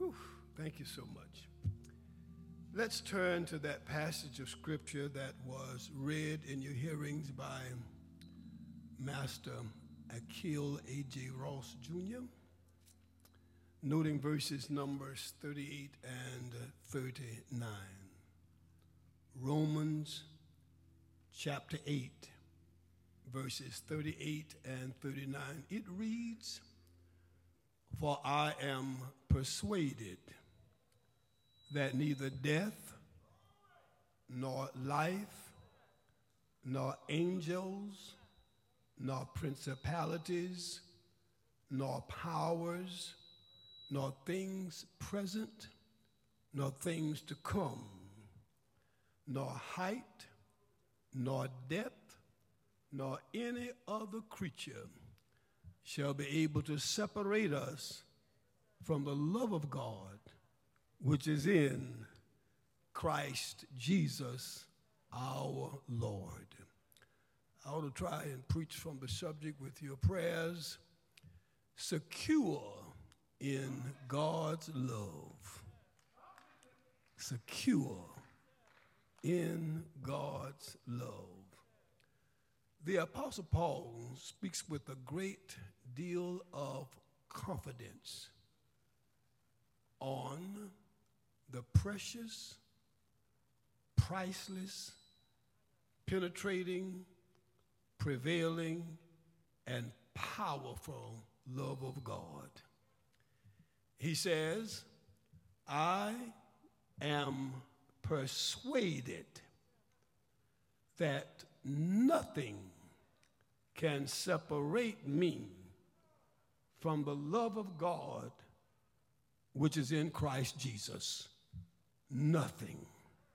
Whew, thank you so much. Let's turn to that passage of scripture that was read in your hearings by Master Akil A.J. Ross Jr., noting verses numbers 38 and 39. Romans chapter 8, verses 38 and 39. It reads, "For I am persuaded that neither death, nor life, nor angels, nor principalities, nor powers, nor things present, nor things to come, nor height, nor depth, nor any other creature shall be able to separate us from the love of God, which is in Christ Jesus our Lord." I ought to try and preach from the subject with your prayers, secure in God's love. Secure in God's love. The Apostle Paul speaks with a great deal of confidence on the precious, priceless, penetrating, prevailing, and powerful love of God. He says, "I am persuaded that nothing can separate me from the love of God which is in Christ Jesus." Nothing.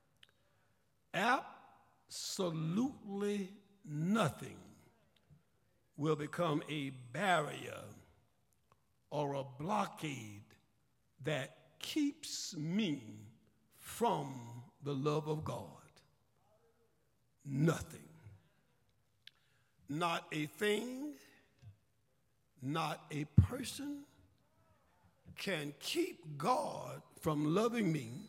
Absolutely nothing will become a barrier or a blockade that keeps me from the love of God. Nothing. Not a thing, not a person can keep God from loving me,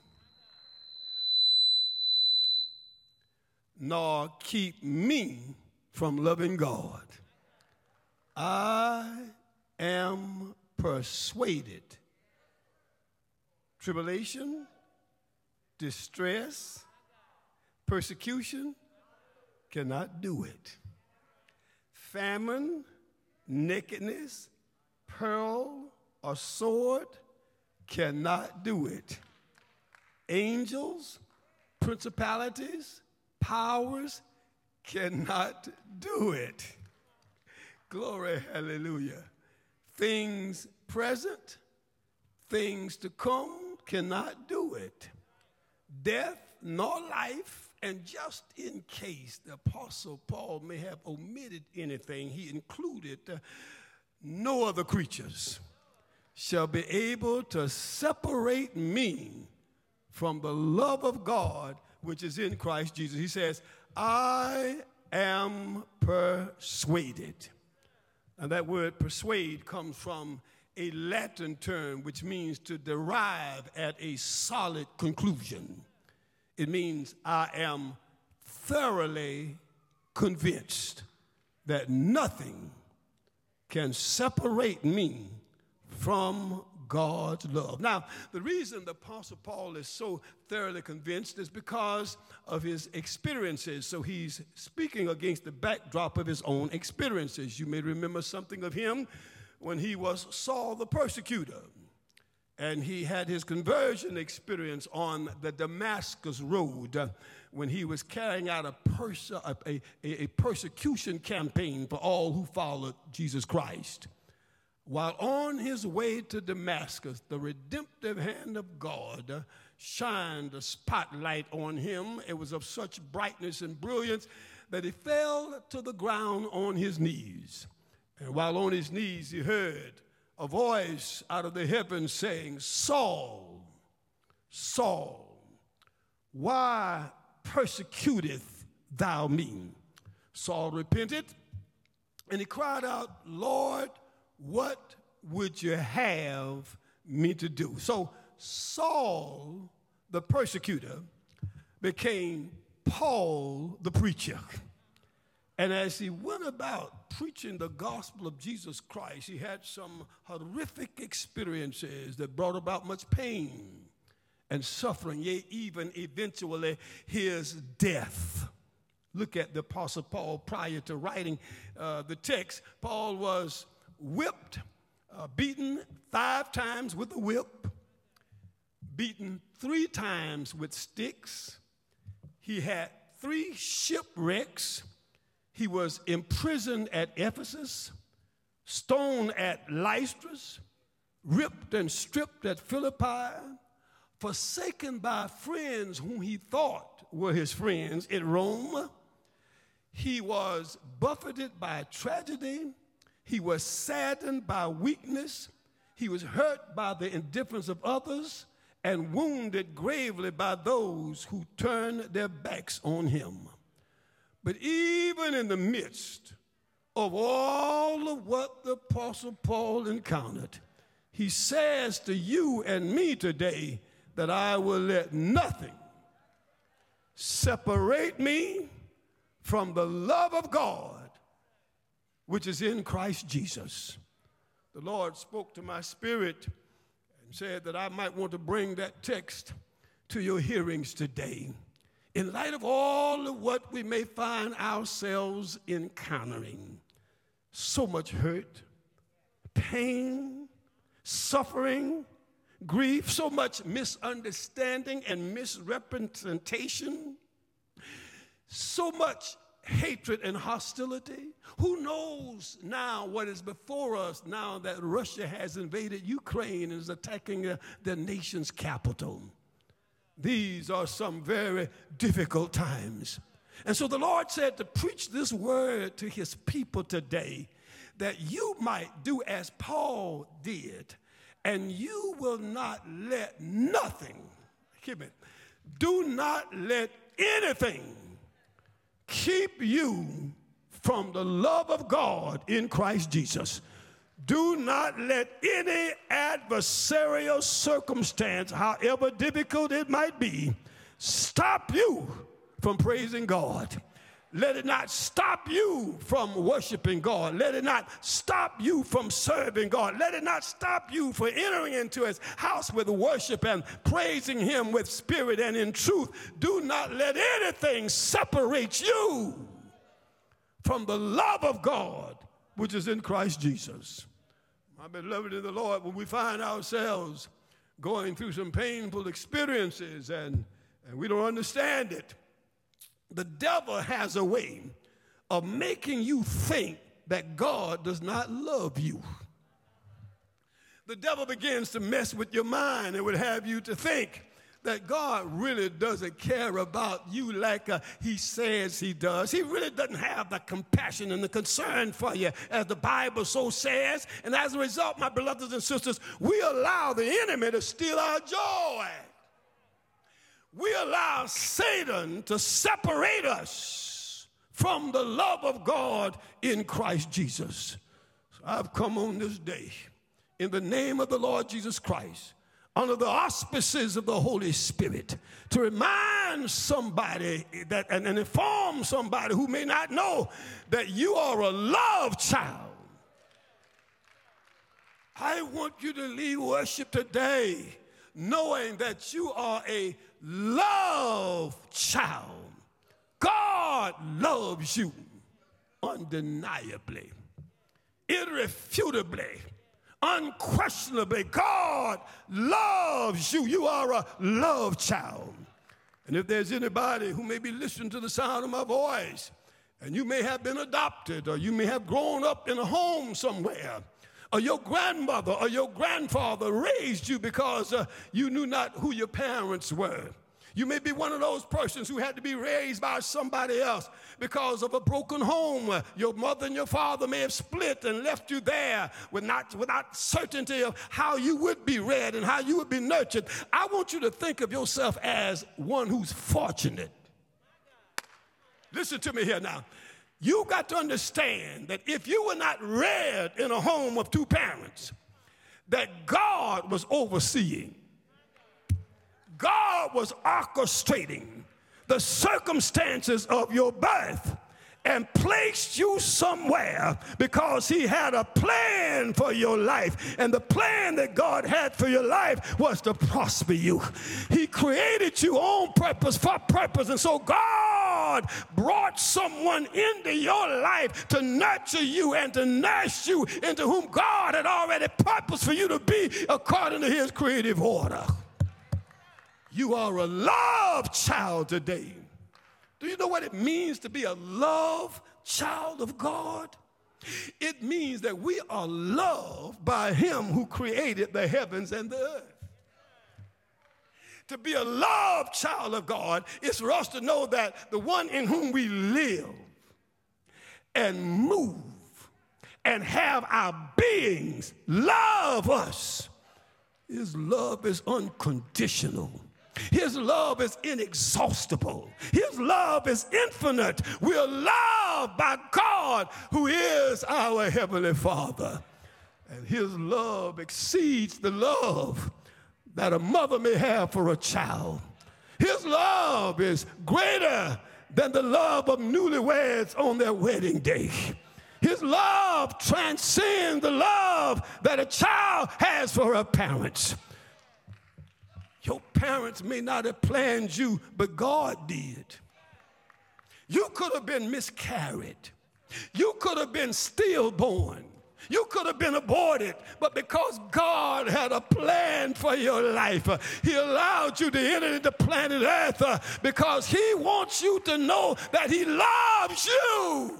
nor keep me from loving God. I am persuaded. Tribulation, distress, persecution cannot do it. Famine, nakedness, peril, or sword cannot do it. Angels, principalities, powers cannot do it. Glory, hallelujah. Things present, things to come cannot do it. Death nor life, and just in case the Apostle Paul may have omitted anything, he included no other creatures shall be able to separate me from the love of God which is in Christ Jesus. He says, "I am persuaded." And that word persuade comes from a Latin term which means to derive at a solid conclusion. It means I am thoroughly convinced that nothing can separate me from God's love. Now, the reason the Apostle Paul is so thoroughly convinced is because of his experiences. So he's speaking against the backdrop of his own experiences. You may remember something of him when he was Saul the persecutor, and he had his conversion experience on the Damascus road when he was carrying out a persecution campaign for all who followed Jesus Christ. While on his way to Damascus, the redemptive hand of God shined a spotlight on him. It was of such brightness and brilliance that he fell to the ground on his knees. And while on his knees, he heard a voice out of the heavens saying, "Saul, Saul, why persecutest thou me?" Saul repented, and he cried out, "Lord, what would you have me to do?" So Saul, the persecutor, became Paul, the preacher. And as he went about preaching the gospel of Jesus Christ, he had some horrific experiences that brought about much pain and suffering, yea, even eventually his death. Look at the Apostle Paul prior to writing the text. Paul was whipped, beaten 5 times with a whip, beaten 3 times with sticks. He had 3 shipwrecks. He was imprisoned at Ephesus, stoned at Lystra, ripped and stripped at Philippi, forsaken by friends whom he thought were his friends in Rome. He was buffeted by tragedy. He was saddened by weakness. He was hurt by the indifference of others and wounded gravely by those who turned their backs on him. But even in the midst of all of what the Apostle Paul encountered, he says to you and me today that I will let nothing separate me from the love of God, which is in Christ Jesus. The Lord spoke to my spirit and said that I might want to bring that text to your hearings today. In light of all of what we may find ourselves encountering, so much hurt, pain, suffering, grief, so much misunderstanding and misrepresentation, so much hatred and hostility. Who knows now what is before us now that Russia has invaded Ukraine and is attacking the nation's capital? These are some very difficult times. And so the Lord said to preach this word to his people today, that you might do as Paul did, and you will not let nothing, do not let anything keep you from the love of God in Christ Jesus. Do not let any adversarial circumstance, however difficult it might be, stop you from praising God. Let it not stop you from worshiping God. Let it not stop you from serving God. Let it not stop you from entering into his house with worship and praising him with spirit and in truth. Do not let anything separate you from the love of God, which is in Christ Jesus. My beloved in the Lord, when we find ourselves going through some painful experiences and we don't understand it, the devil has a way of making you think that God does not love you. The devil begins to mess with your mind and would have you to think that God really doesn't care about you like he says he does. He really doesn't have the compassion and the concern for you as the Bible so says. And as a result, my brothers and sisters, we allow the enemy to steal our joy. We allow Satan to separate us from the love of God in Christ Jesus. So I've come on this day in the name of the Lord Jesus Christ, under the auspices of the Holy Spirit, to remind somebody that and inform somebody who may not know that you are a loved child. I want you to leave worship today knowing that you are a loved child. God loves you undeniably, irrefutably, unquestionably. God loves you. You are a loved child. And if there's anybody who may be listening to the sound of my voice, and you may have been adopted, or you may have grown up in a home somewhere, or your grandmother or your grandfather raised you because you knew not who your parents were. You may be one of those persons who had to be raised by somebody else because of a broken home. Your mother and your father may have split and left you there without certainty of how you would be reared and how you would be nurtured. I want you to think of yourself as one who's fortunate. Listen to me here now. You got to understand that if you were not reared in a home of 2 parents, that God was overseeing. God was orchestrating the circumstances of your birth and placed you somewhere because he had a plan for your life. And the plan that God had for your life was to prosper you. He created you on purpose, for purpose. And so God brought someone into your life to nurture you and to nurse you into whom God had already purposed for you to be according to his creative order. You are a loved child today. Do you know what it means to be a loved child of God? It means that we are loved by him who created the heavens and the earth. To be a loved child of God is for us to know that the one in whom we live and move and have our beings love us. His love is unconditional. His love is inexhaustible. His love is infinite. We are loved by God, who is our Heavenly Father. And his love exceeds the love that a mother may have for a child. His love is greater than the love of newlyweds on their wedding day. His love transcends the love that a child has for her parents. Your parents may not have planned you, but God did. You could have been miscarried. You could have been stillborn. You could have been aborted, but because God had a plan for your life, he allowed you to enter into planet Earth because he wants you to know that he loves you.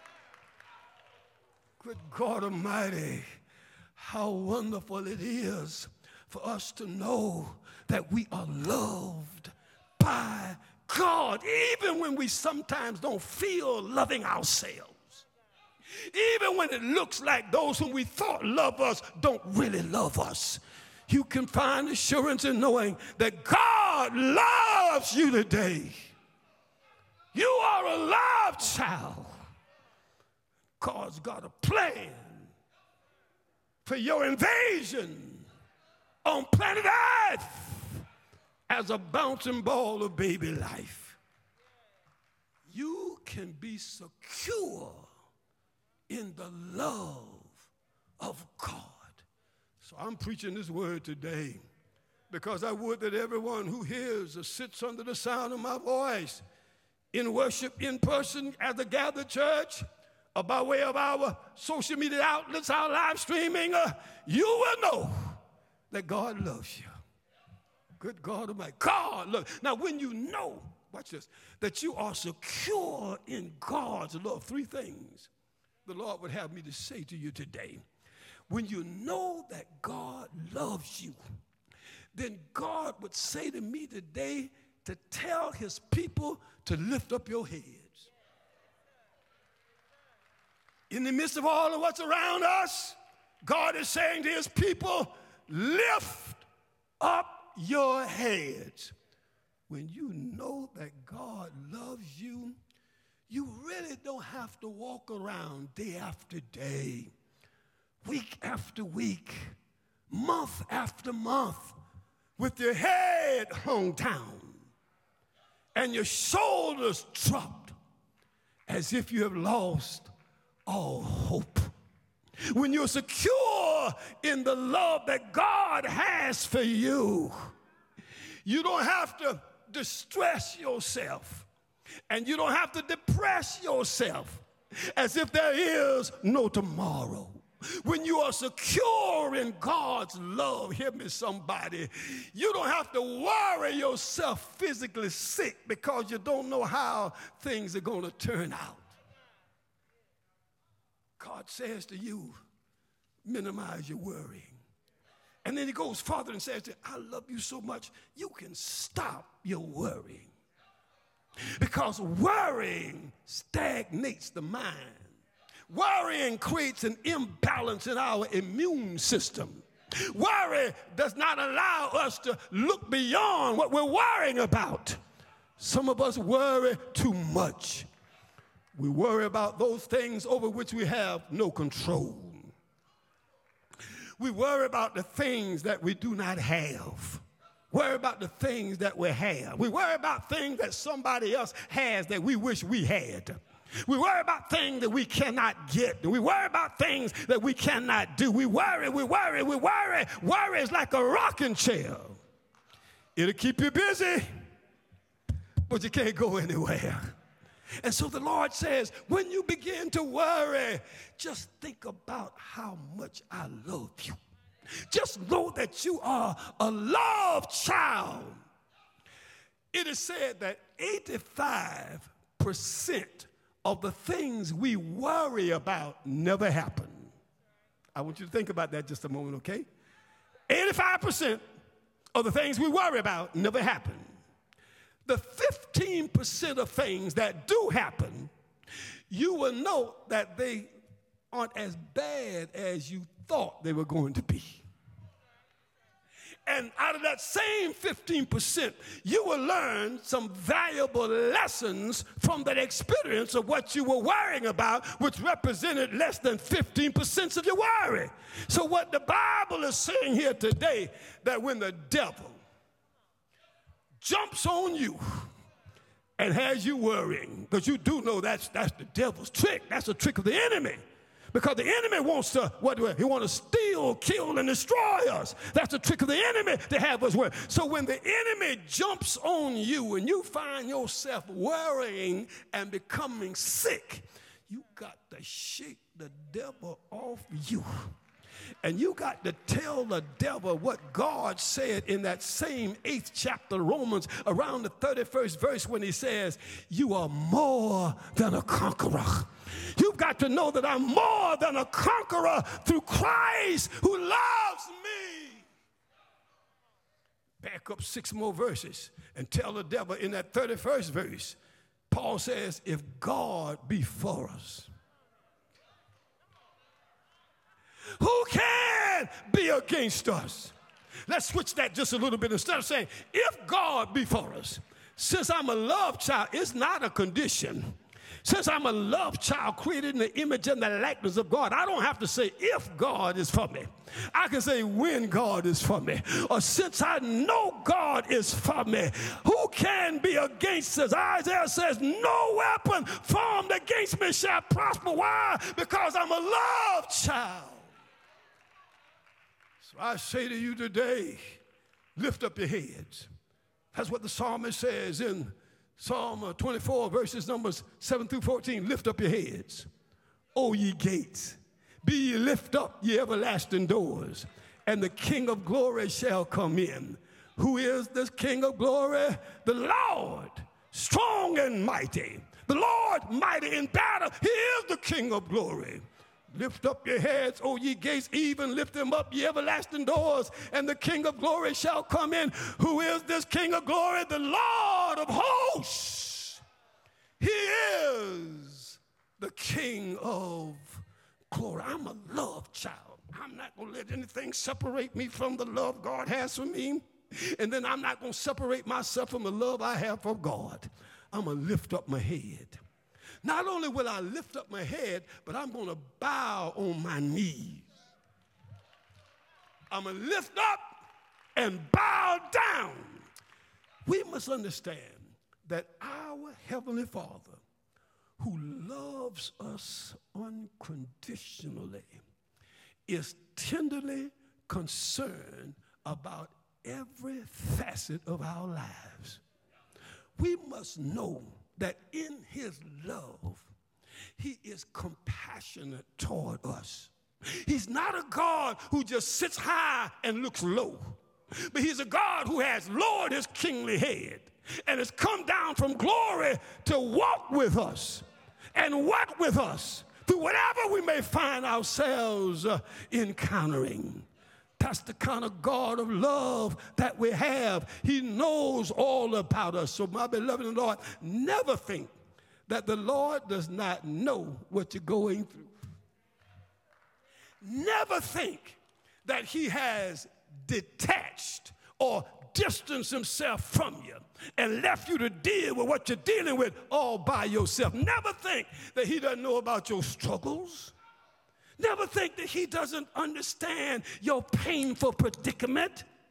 Good God Almighty, how wonderful it is for us to know that we are loved by God, even when we sometimes don't feel loving ourselves. Even when it looks like those whom we thought love us don't really love us. You can find assurance in knowing that God loves you today. You are a loved child. God's got a plan for your invasion on planet Earth as a bouncing ball of baby life. You can be secure in the love of God. So I'm preaching this word today because I would that everyone who hears or sits under the sound of my voice in worship in person at the gathered church or by way of our social media outlets, our live streaming, you will know that God loves you. Good God Almighty. God loves. Now, when you know, watch this, that you are secure in God's love, three things the Lord would have me to say to you today. When you know that God loves you, then God would say to me today to tell his people to lift up your heads. In the midst of all of what's around us, God is saying to his people, lift up your heads. When you know that God loves you, you really don't have to walk around day after day, week after week, month after month, with your head hung down and your shoulders dropped as if you have lost all hope. When you're secure in the love that God has for you, you don't have to distress yourself and you don't have to depress yourself as if there is no tomorrow. When you are secure in God's love, hear me somebody, you don't have to worry yourself physically sick because you don't know how things are going to turn out. God says to you, minimize your worrying. And then he goes farther and says, I love you so much, you can stop your worrying. Because worrying stagnates the mind. Worrying creates an imbalance in our immune system. Worry does not allow us to look beyond what we're worrying about. Some of us worry too much. We worry about those things over which we have no control. We worry about the things that we do not have. worry about the things that we have. We worry about things that somebody else has that we wish we had. We worry about things that we cannot get. We worry about things that we cannot do. We worry. Worry is like a rocking chair. It'll keep you busy, but you can't go anywhere. And so the Lord says, when you begin to worry, just think about how much I love you. Just know that you are a loved child. It is said that 85% of the things we worry about never happen. I want you to think about that just a moment, okay? 85% of the things we worry about never happen. The 15% of things that do happen, you will note that they aren't as bad as you thought they were going to be. And out of that same 15%, you will learn some valuable lessons from that experience of what you were worrying about, which represented less than 15% of your worry. So what the Bible is saying here today, that when the devil jumps on you and has you worrying, because you do know that's the devil's trick. That's a trick of the enemy. Because the enemy wants to, he wants to steal, kill, and destroy us. That's the trick of the enemy to have us worry. So when the enemy jumps on you and you find yourself worrying and becoming sick, you got to shake the devil off you. And you got to tell the devil what God said in that same 8th chapter of Romans, around the 31st verse, when he says, you are more than a conqueror. You've got to know that I'm more than a conqueror through Christ who loves me. Back up 6 more verses and tell the devil in that 31st verse, Paul says, if God be for us, who can be against us? Let's switch that just a little bit. Instead of saying, if God be for us, since I'm a love child, it's not a condition. Since I'm a love child created in the image and the likeness of God, I don't have to say if God is for me. I can say when God is for me. Or since I know God is for me, who can be against us? Isaiah says, no weapon formed against me shall prosper. Why? Because I'm a love child. So I say to you today, lift up your heads. That's what the psalmist says in Psalm 24, verses numbers 7 through 14. Lift up your heads, O ye gates. Be ye lift up, ye everlasting doors, and the King of glory shall come in. Who is this King of glory? The Lord, strong and mighty. The Lord, mighty in battle. He is the King of glory. Lift up your heads, O ye gates, even lift them up, ye everlasting doors, and the King of glory shall come in. Who is this King of glory? The Lord of hosts. He is the King of glory. I'm a love child. I'm not going to let anything separate me from the love God has for me. And then I'm not going to separate myself from the love I have for God. I'm going to lift up my head. Not only will I lift up my head, but I'm going to bow on my knees. I'm going to lift up and bow down. We must understand that our Heavenly Father, who loves us unconditionally, is tenderly concerned about every facet of our lives. We must know that in his love, he is compassionate toward us. He's not a God who just sits high and looks low, but he's a God who has lowered his kingly head and has come down from glory to walk with us and work with us through whatever we may find ourselves encountering. That's the kind of God of love that we have. He knows all about us. So my beloved in the Lord, never think that the Lord does not know what you're going through. Never think that he has detached or distanced himself from you and left you to deal with what you're dealing with all by yourself. Never think that he doesn't know about your struggles. Never think that he doesn't understand your painful predicament.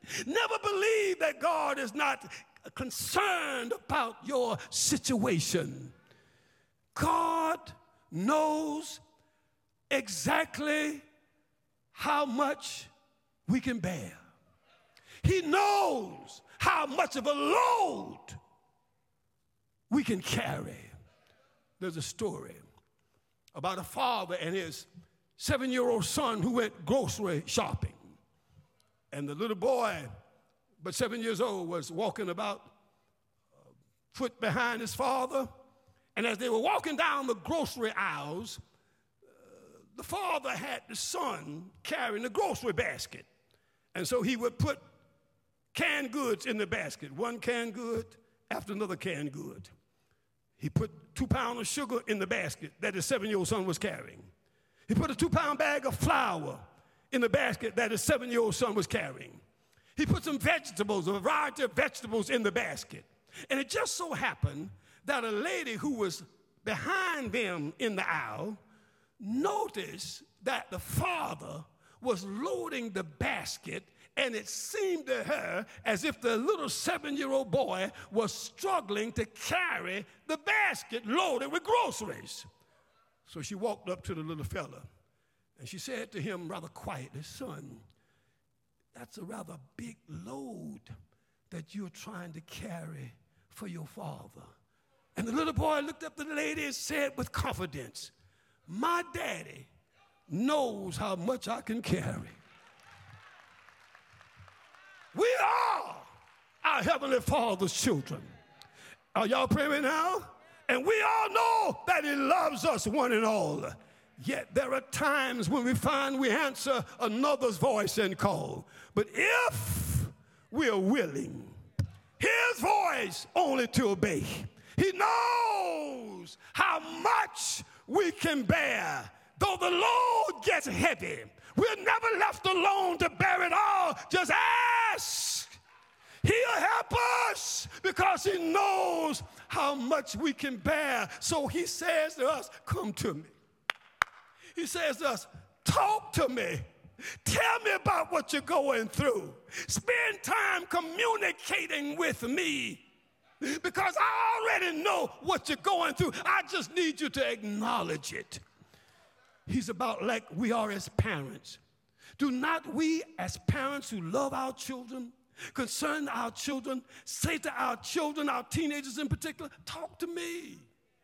Never believe that God is not concerned about your situation. God knows exactly how much we can bear. He knows how much of a load we can carry. There's a story about a father and his 7-year-old son who went grocery shopping. And the little boy, but 7 years old, was walking about a foot behind his father. And as they were walking down the grocery aisles, the father had the son carrying the grocery basket. And so he would put canned goods in the basket, one canned good after another canned good. He put 2 pounds of sugar in the basket that his 7-year-old son was carrying. He put a 2-pound bag of flour in the basket that his 7-year-old son was carrying. He put some vegetables, a variety of vegetables in the basket. And it just so happened that a lady who was behind them in the aisle noticed that the father was loading the basket, and it seemed to her as if the little 7-year-old boy was struggling to carry the basket loaded with groceries. So she walked up to the little fella, and she said to him rather quietly, "Son, that's a rather big load that you're trying to carry for your father." And the little boy looked up at the lady and said with confidence, "My daddy knows how much I can carry." We are our Heavenly Father's children. Are y'all praying now? And we all know that He loves us one and all. Yet there are times when we find we answer another's voice and call. But if we are willing, His voice only to obey, He knows how much we can bear. Though the load gets heavy, we're never left alone to bear it all. Just ask. He'll help us because He knows how much we can bear. So He says to us, "Come to me." He says to us, "Talk to me. Tell me about what you're going through. Spend time communicating with me, because I already know what you're going through. I just need you to acknowledge it." He's about like we are as parents. Do not we as parents who love our children, concern our children, say to our children, our teenagers in particular, "Talk to me.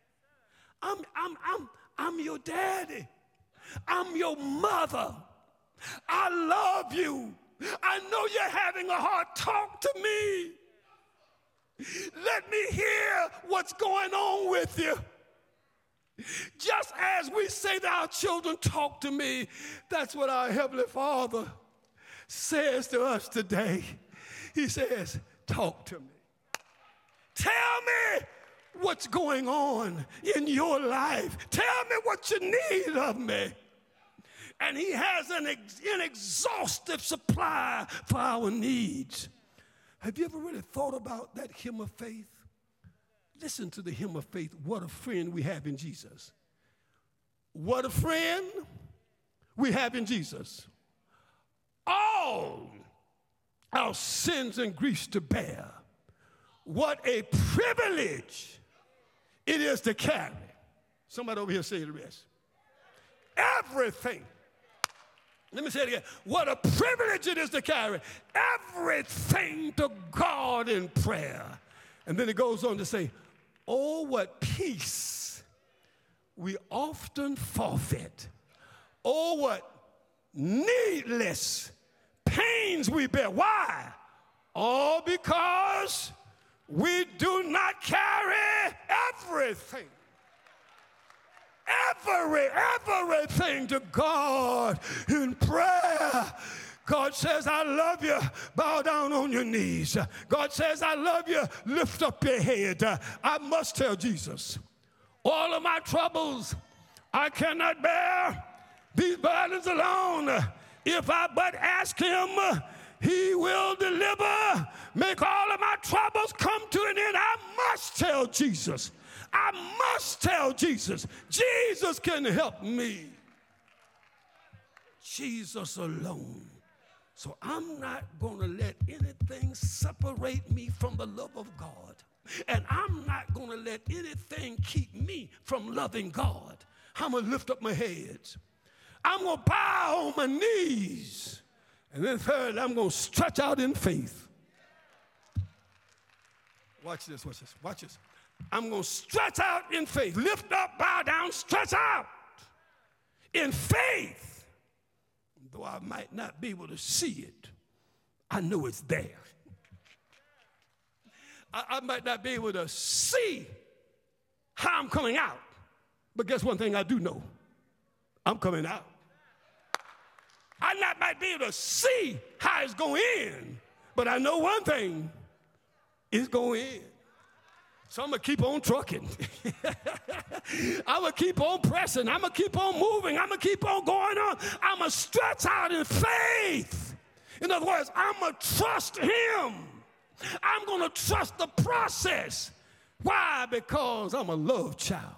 I'm your daddy. I'm your mother. I love you. I know you're having a hard talk to me. Let me hear what's going on with you." Just as we say to our children, "Talk to me," that's what our Heavenly Father says to us today. He says, "Talk to me. Tell me what's going on in your life. Tell me what you need of me." And He has an inexhaustive supply for our needs. Have you ever really thought about that hymn of faith? Listen to the hymn of faith, "What a friend we have in Jesus." What a friend we have in Jesus. All our sins and griefs to bear. What a privilege it is to carry. Somebody over here say the rest. Everything. Let me say it again. What a privilege it is to carry everything to God in prayer. And then it goes on to say, "Oh, what peace we often forfeit. Oh, what needless pains we bear." Why? All because we do not carry everything. Everything to God in prayer. God says, "I love you." Bow down on your knees. God says, "I love you." Lift up your head. I must tell Jesus, all of my troubles I cannot bear these burdens alone. If I but ask Him, He will deliver. Make all of my troubles come to an end. I must tell Jesus. I must tell Jesus. Jesus can help me. Jesus alone So I'm not going to let anything separate me from the love of God. And I'm not going to let anything keep me from loving God. I'm going to lift up my heads. I'm going to bow on my knees. And then third, I'm going to stretch out in faith. Watch this, watch this, watch this. I'm going to stretch out in faith. Lift up, bow down, stretch out in faith. Though I might not be able to see it, I know it's there. I might not be able to see how I'm coming out, but guess one thing I do know? I'm coming out. I might be able to see how it's going in, but I know one thing, it's going in. So I'm going to keep on trucking. I'm going to keep on pressing. I'm going to keep on moving. I'm going to keep on going on. I'm going to stretch out in faith. In other words, I'm going to trust him. I'm going to trust the process. Why? Because I'm a love child.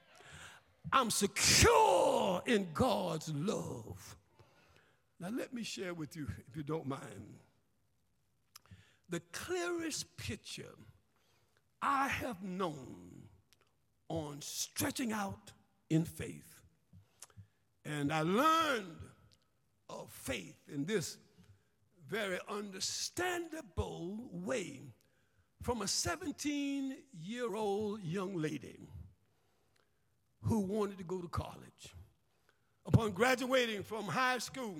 I'm secure in God's love. Now let me share with you, if you don't mind, the clearest picture I have known on stretching out in faith. And I learned of faith in this very understandable way from a 17-year-old young lady who wanted to go to college. Upon graduating from high school,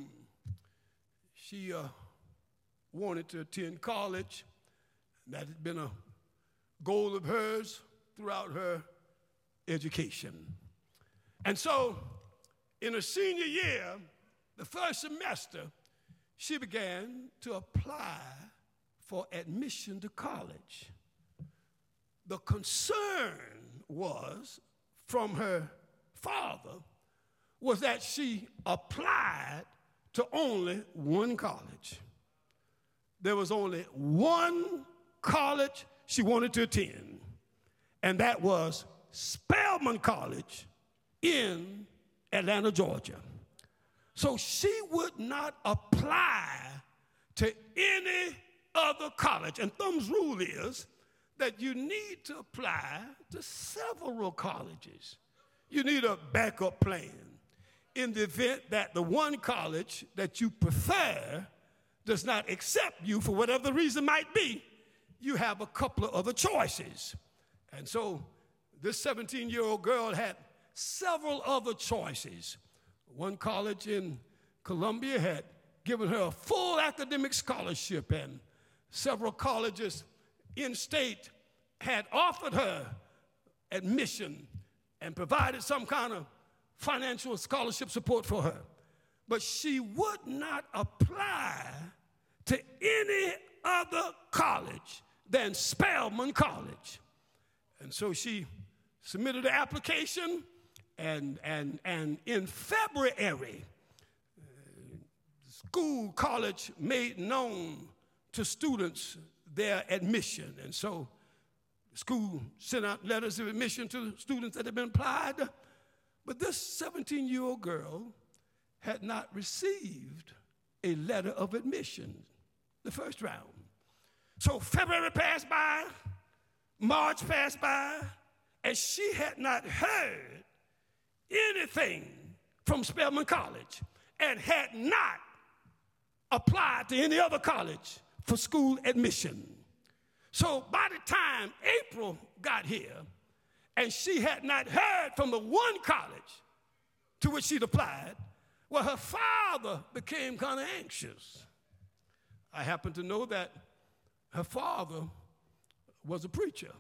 she wanted to attend college. That had been a goal of hers throughout her education. And so in her senior year, the first semester, she began to apply for admission to college. The concern was from her father was that she applied to only one college. There was only one college she wanted to attend, and that was Spelman College in Atlanta, Georgia. So she would not apply to any other college. And Thumb's rule is that you need to apply to several colleges. You need a backup plan in the event that the one college that you prefer does not accept you for whatever the reason might be. You have a couple of other choices. And so this 17-year-old girl had several other choices. One college in Columbia had given her a full academic scholarship, and several colleges in state had offered her admission and provided some kind of financial scholarship support for her. But she would not apply to any other college than Spelman College. And so she submitted an application, and in February, the school college made known to students their admission. And so the school sent out letters of admission to students that had been applied. But this 17-year-old girl had not received a letter of admission the first round. So February passed by, March passed by, and she had not heard anything from Spelman College and had not applied to any other college for school admission. So by the time April got here, and she had not heard from the one college to which she'd applied, well, her father became kind of anxious. I happen to know that her father was a preacher.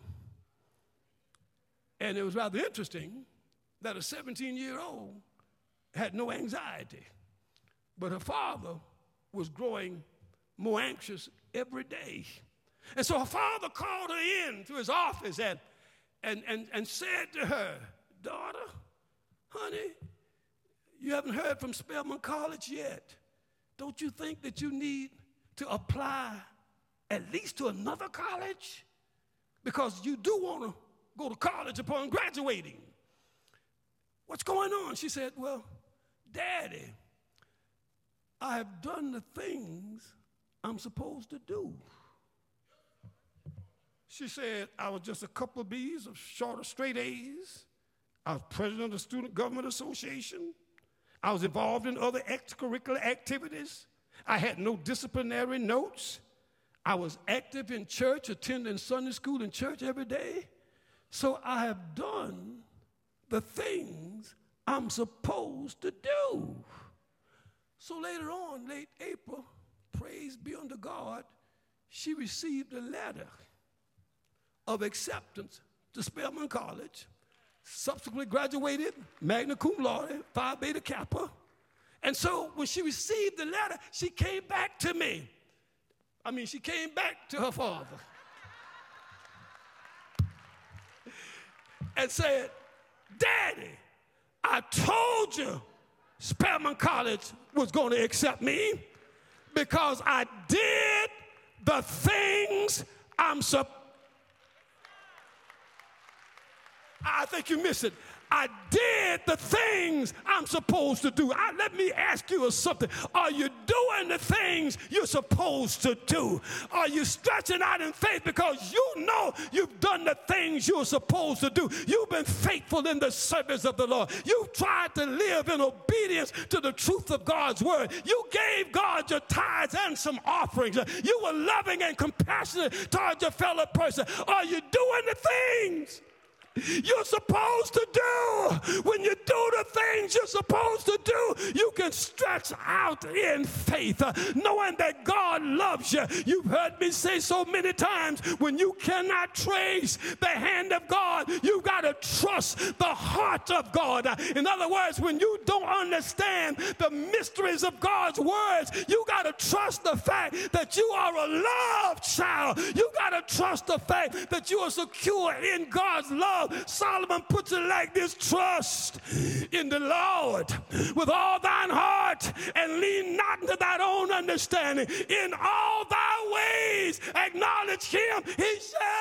And it was rather interesting that a 17-year-old had no anxiety, but her father was growing more anxious every day. And so her father called her in to his office and said to her, "Daughter, honey, you haven't heard from Spelman College yet. Don't you think that you need to apply at least to another college? Because you do want to go to college upon graduating. What's going on?" She said, "Well, Daddy, I have done the things I'm supposed to do. She said, I was just a couple of B's short of straight A's. I was president of the Student Government Association. I was involved in other extracurricular activities. I had no disciplinary notes. I was active in church, attending Sunday school and church every day. So I have done the things I'm supposed to do. So later on, late April, praise be unto God, she received a letter of acceptance to Spelman College, subsequently graduated magna cum laude, Phi Beta Kappa. And so when she received the letter, she came back to me. She came back to her father and said, Daddy, I told you Spelman College was going to accept me because I did the things I'm supposed. I think you missed it. I did the things I'm supposed to do. Let me ask you something. Are you doing the things you're supposed to do? Are you stretching out in faith because you know you've done the things you're supposed to do? You've been faithful in the service of the Lord. You've tried to live in obedience to the truth of God's word. You gave God your tithes and some offerings. You were loving and compassionate toward your fellow person. Are you doing the things you're supposed to do? When you do the things you're supposed to do, you can stretch out in faith, knowing that God loves you. You've heard me say so many times, when you cannot trace the hand of God, you got to trust the heart of God. In other words, when you don't understand the mysteries of God's words, you got to trust the fact that you are a loved child. You got to trust the fact that you are secure in God's love. Solomon puts it like this: trust in the Lord with all thine heart and lean not to thine own understanding. In all thy ways acknowledge him. He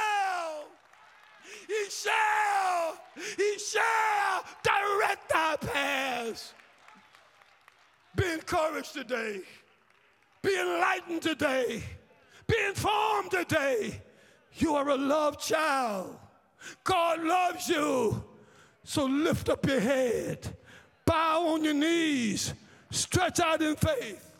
shall direct thy paths. Be encouraged today. Be enlightened today. Be informed today. You are a loved child. God loves you. So lift up your head, bow on your knees, stretch out in faith.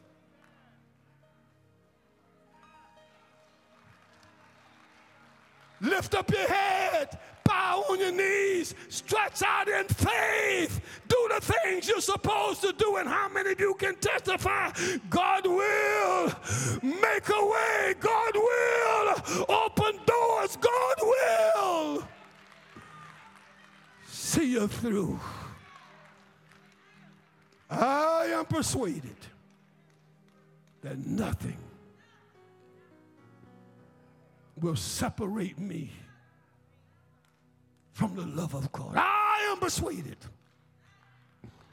Lift up your head, bow on your knees, stretch out in faith. Do the things you're supposed to do. And how many of you can testify? God will make a way. God will open doors. God will see you through. I am persuaded that nothing will separate me from the love of God. I am persuaded